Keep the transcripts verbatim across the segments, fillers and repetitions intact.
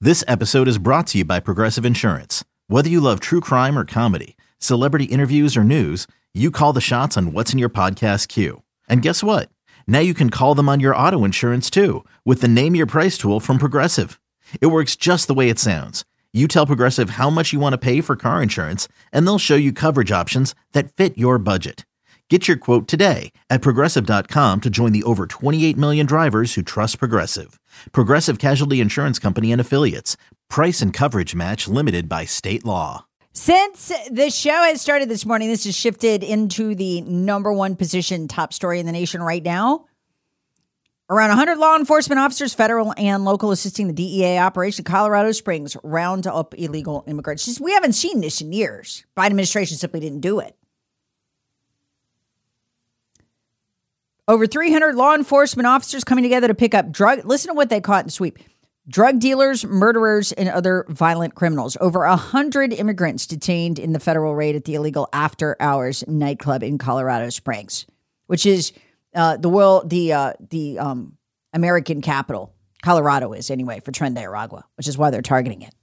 This episode is brought to you by Progressive Insurance. Whether you love true crime or comedy, celebrity interviews or news, you call the shots on what's in your podcast queue. And guess what? Now you can call them on your auto insurance too with the Name Your Price tool from Progressive. It works just the way it sounds. You tell Progressive how much you want to pay for car insurance, and they'll show you coverage options that fit your budget. Get your quote today at progressive dot com to join the over twenty-eight million drivers who trust Progressive. Progressive Casualty Insurance Company and Affiliates. Price and coverage match limited by state law. Since the show has started this morning, this has shifted into the number one position top story in the nation right now. Around one hundred law enforcement officers, federal and local, assisting the D E A operation in Colorado Springs round up illegal immigrants. Just, we haven't seen this in years. Biden administration simply didn't do it. Over three hundred law enforcement officers coming together to pick up drug. Listen to what they caught in sweep. Drug dealers, murderers, and other violent criminals. Over one hundred immigrants detained in the federal raid at the illegal after hours nightclub in Colorado Springs, which is uh, the world, the uh, the um, American capital. Colorado is anyway for Tren de Aragua, which is why they're targeting it.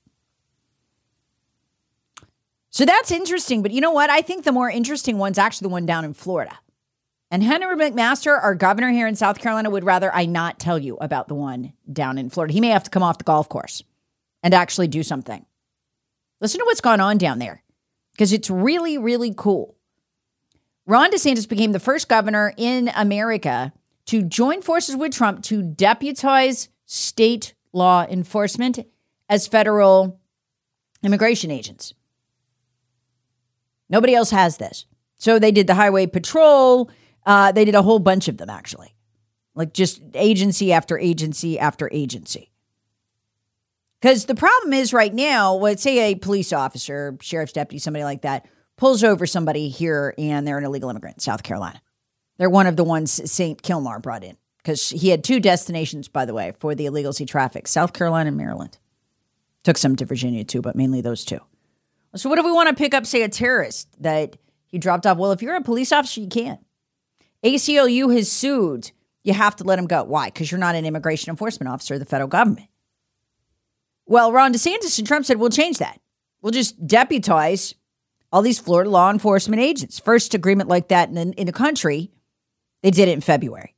So that's interesting. But you know what? I think the more interesting one's actually the one down in Florida. And Henry McMaster, our governor here in South Carolina, would rather I not tell you about the one down in Florida. He may have to come off the golf course and actually do something. Listen to what's gone on down there, because it's really, really cool. Ron DeSantis became the first governor in America to join forces with Trump to deputize state law enforcement as federal immigration agents. Nobody else has this. So they did the highway patrol. Uh, they did a whole bunch of them, actually, like just agency after agency after agency. Because the problem is right now, let's say a police officer, sheriff's deputy, somebody like that, pulls over somebody here and they're an illegal immigrant in South Carolina. They're one of the ones Saint Kilmar brought in because he had two destinations, by the way, for the illegals he trafficked, South Carolina and Maryland. Took some to Virginia, too, but mainly those two. So what if we want to pick up, say, a terrorist that he dropped off? Well, if you're a police officer, you can't. A C L U has sued. You have to let him go. Why? Because you're not an immigration enforcement officer of the federal government. Well, Ron DeSantis and Trump said, we'll change that. We'll just deputize all these Florida law enforcement agents. First agreement like that in the, in the country. They did it in February.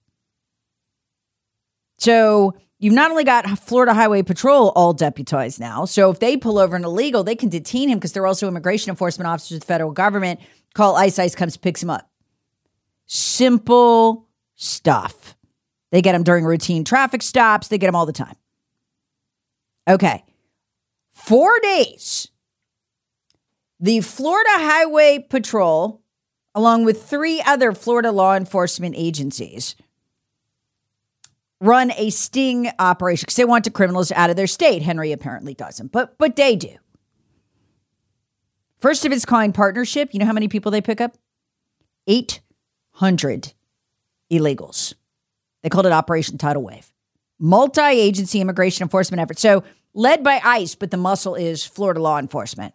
So you've not only got Florida Highway Patrol all deputized now. So if they pull over an illegal, they can detain him because they're also immigration enforcement officers of the federal government. Call ICE, ICE comes, picks him up. Simple stuff. They get them during routine traffic stops. They get them all the time. Okay. Four days. The Florida Highway Patrol, along with three other Florida law enforcement agencies, run a sting operation because they want the criminals out of their state. Henry apparently doesn't, but but they do. First of its kind partnership. You know how many people they pick up? Eight hundred illegals. They called it Operation Tidal Wave. Multi-agency immigration enforcement effort. So led by ICE, but the muscle is Florida law enforcement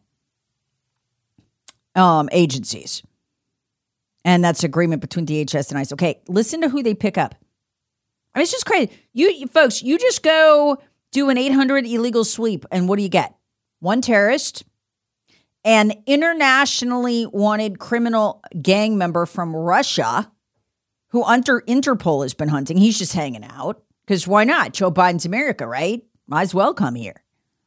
um, agencies. And that's agreement between D H S and ICE. Okay, listen to who they pick up. I mean, it's just crazy. You, you folks, you just go do an eight hundred illegal sweep, and what do you get? One terrorist, an internationally wanted criminal gang member from Russia who under Interpol has been hunting. He's just hanging out because why not? Joe Biden's America, right? Might as well come here.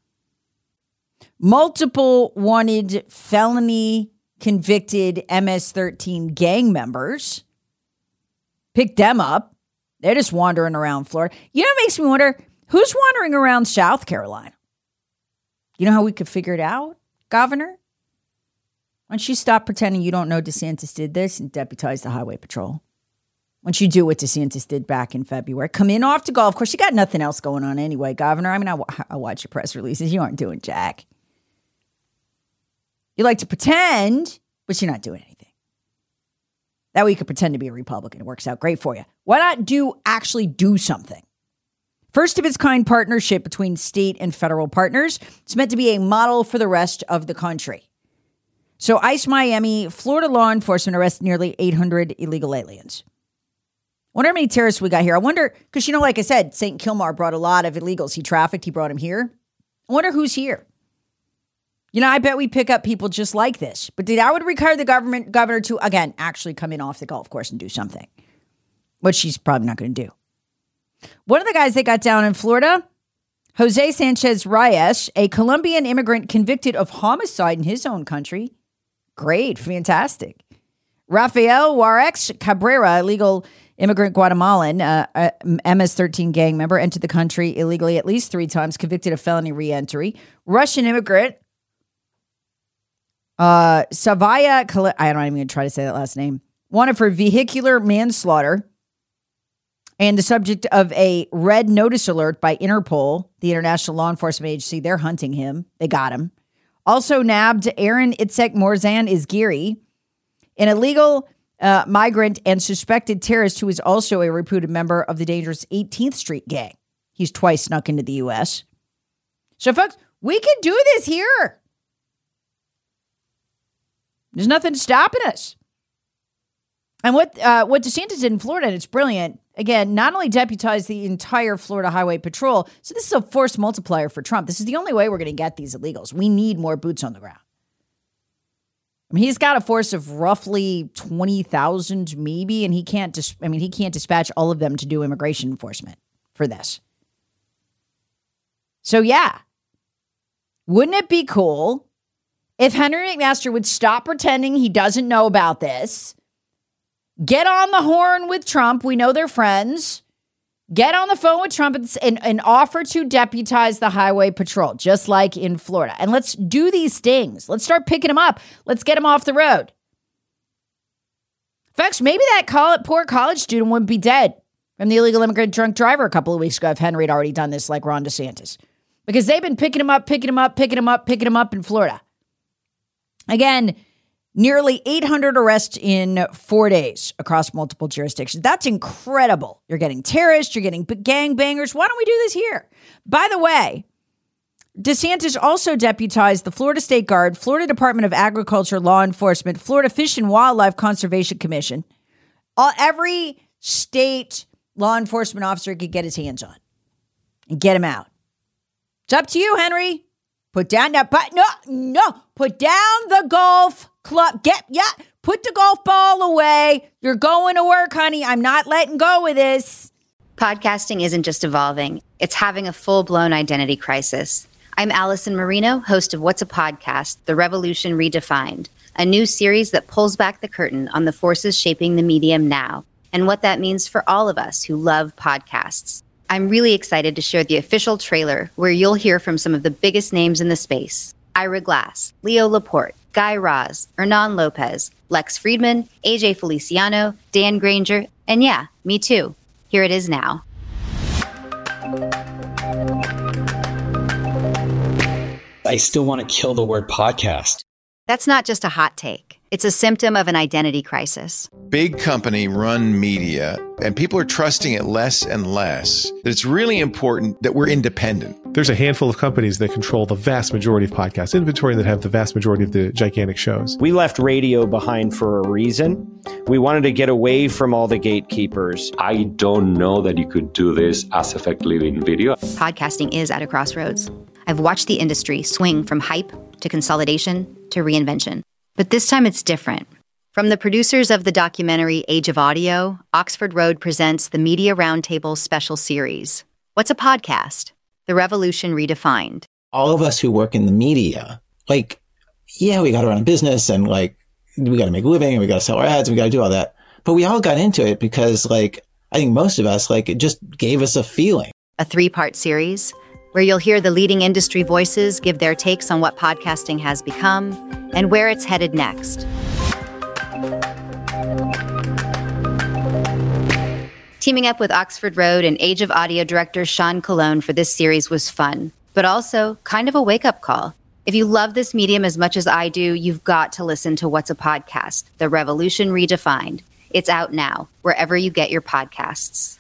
Multiple wanted felony convicted M S thirteen gang members. Picked them up. They're just wandering around Florida. You know what makes me wonder? Who's wandering around South Carolina? You know how we could figure it out, Governor? Why don't you stop pretending you don't know DeSantis did this and deputize the Highway Patrol? Why don't you do what DeSantis did back in February? Come in off the golf course. You got nothing else going on anyway, Governor. I mean, I, I watch your press releases. You aren't doing jack. You like to pretend, but you're not doing anything. That way you could pretend to be a Republican. It works out great for you. Why not do actually do something? First of its kind partnership between state and federal partners. It's meant to be a model for the rest of the country. So ICE Miami, Florida law enforcement arrested nearly eight hundred illegal aliens. Wonder how many terrorists we got here. I wonder, because, you know, like I said, Saint Kilmar brought a lot of illegals. He trafficked. He brought them here. I wonder who's here. You know, I bet we pick up people just like this. But that would require the government governor to, again, actually come in off the golf course and do something, which she's probably not going to do. One of the guys they got down in Florida, Jose Sanchez Reyes, a Colombian immigrant convicted of homicide in his own country. Great, fantastic. Rafael Juarez Cabrera, illegal immigrant Guatemalan, uh, uh, M S thirteen gang member, entered the country illegally at least three times, convicted of felony reentry. Russian immigrant, uh, Savaya, Kal- I don't even going to try to say that last name, wanted for vehicular manslaughter and the subject of a red notice alert by Interpol, the international law enforcement agency. They're hunting him. They got him. Also nabbed Aaron Itzek Morzan Izgiri, an illegal uh, migrant and suspected terrorist who is also a reputed member of the dangerous eighteenth Street gang. He's twice snuck into the U S. So, folks, we can do this here. There's nothing stopping us. And what uh, what DeSantis did in Florida, and it's brilliant, again, not only deputized the entire Florida Highway Patrol, so this is a force multiplier for Trump. This is the only way we're going to get these illegals. We need more boots on the ground. I mean, he's got a force of roughly twenty thousand maybe, and he can't, dis- I mean, he can't dispatch all of them to do immigration enforcement for this. So, yeah, wouldn't it be cool if Henry McMaster would stop pretending he doesn't know about this, get on the horn with Trump, we know they're friends, get on the phone with Trump and, and, and offer to deputize the Highway Patrol, just like in Florida. And let's do these things. Let's start picking them up. Let's get them off the road. Folks, maybe that college, poor college student wouldn't be dead from the illegal immigrant drunk driver a couple of weeks ago if Henry had already done this like Ron DeSantis. Because they've been picking him up, picking him up, picking him up, picking him up in Florida. Again, nearly eight hundred arrests in four days across multiple jurisdictions. That's incredible. You're getting terrorists, you're getting gangbangers. Why don't we do this here? By the way, DeSantis also deputized the Florida State Guard, Florida Department of Agriculture Law Enforcement, Florida Fish and Wildlife Conservation Commission. All, every state law enforcement officer could get his hands on and get him out. It's up to you, Henry. Put down that, but no, no, put down the golf club. Get, yeah, put the golf ball away. You're going to work, honey. I'm not letting go of this. Podcasting isn't just evolving. It's having a full-blown identity crisis. I'm Allison Marino, host of What's a Podcast? The Revolution Redefined, a new series that pulls back the curtain on the forces shaping the medium now and what that means for all of us who love podcasts. I'm really excited to share the official trailer where you'll hear from some of the biggest names in the space. Ira Glass, Leo Laporte, Guy Raz, Hernan Lopez, Lex Friedman, A J Feliciano, Dan Granger, and yeah, me too. Here it is now. I still want to kill the word podcast. That's not just a hot take. It's a symptom of an identity crisis. Big company run media, and people are trusting it less and less. That it's really important that we're independent. There's a handful of companies that control the vast majority of podcast inventory that have the vast majority of the gigantic shows. We left radio behind for a reason. We wanted to get away from all the gatekeepers. I don't know that you could do this as effectively in video. Podcasting is at a crossroads. I've watched the industry swing from hype to consolidation to reinvention. But this time it's different. From the producers of the documentary Age of Audio, Oxford Road presents the Media Roundtable special series. What's a podcast? The Revolution Redefined. All of us who work in the media, like, yeah, we got to run a business and like, we got to make a living and we got to sell our ads and we got to do all that. But we all got into it because like, I think most of us, like, it just gave us a feeling. A three-part series where you'll hear the leading industry voices give their takes on what podcasting has become and where it's headed next. Teaming up with Oxford Road and Age of Audio director Sean Colon for this series was fun, but also kind of a wake-up call. If you love this medium as much as I do, you've got to listen to What's a Podcast? The Revolution Redefined. It's out now, wherever you get your podcasts.